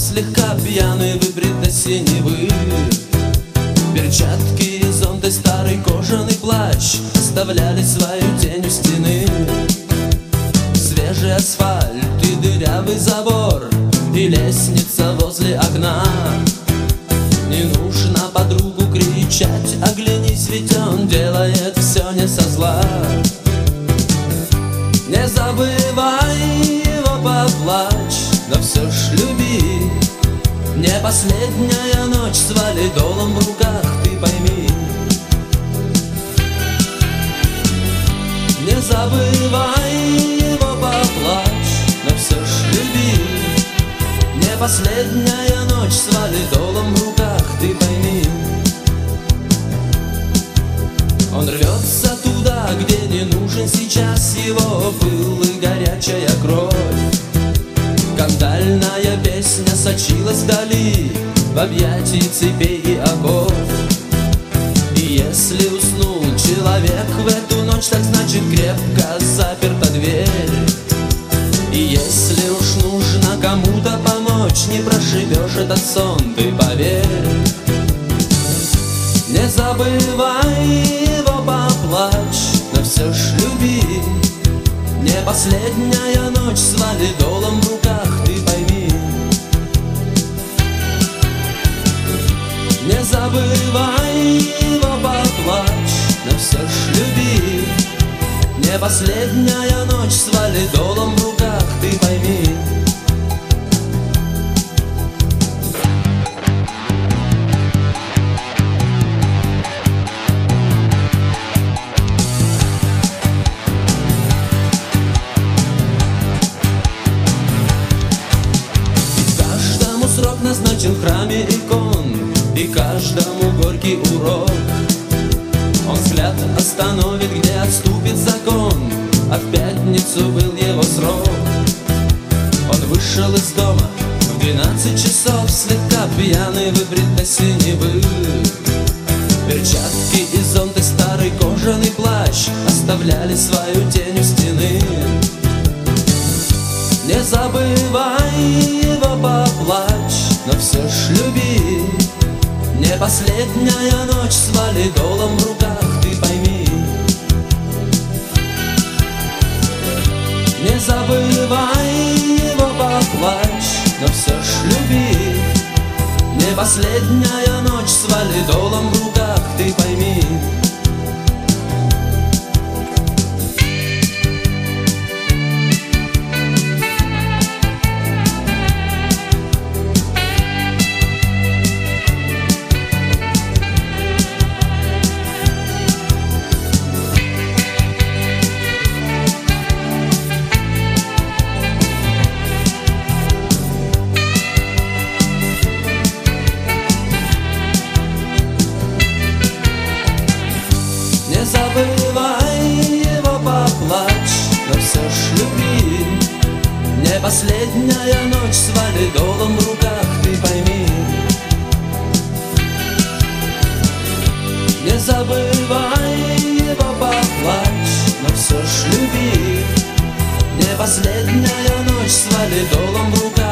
слегка пьяный, выбрит до синевы. Перчатки и зонты, старый кожаный плащ оставляли свою тень у стены. Свежий асфальт и дырявый забор, и лестница возле окна. Не нужно подругу кричать, оглянись, ведь он делает все не со зла. Не забывай его, поплачь, но все ж люби. Не последняя ночь с валидолом в руках, ты пойми. Не забывай его, поплачь, но все ж люби. Не последняя ночь с валидолом в руках, ты пойми. Он рвется туда, где не нужен сейчас его пыл и горячая кровь. Скандальная песня сочилась вдали, в объятии цепей и оков. И если уснул человек в эту ночь, так значит крепко заперта дверь. И если уж нужно кому-то помочь, не прошибешь этот сон, ты поверь. Не забывай его, поплачь, но все ж люби. Не последняя ночь с валидолом в руках, ты пойми. Не забывай его, поплачь, но все ж люби. Не последняя ночь с валидолом в руках, ты пойми. Срок назначен в храме икон, и каждому горький урок. Он взгляд остановит, где отступит закон, а в пятницу был его срок. Он вышел из дома в 12 часов, слегка пьяный, выбрит до синевы. Перчатки и зонты, старый кожаный плащ оставляли свою тень у стены. Не забывай его, поплачь, но все ж люби. Не последняя ночь с валидолом в руках, ты пойми. Не забывай его, поплачь, но все ж люби. Не последняя ночь с валидолом в руках, ты пойми. Не забывай его, поплачь, но все ж люби. Не последняя ночь с валидолом в руках, ты пойми. Не забывай его, поплачь, но все ж люби. Не последняя ночь с валидолом в руках.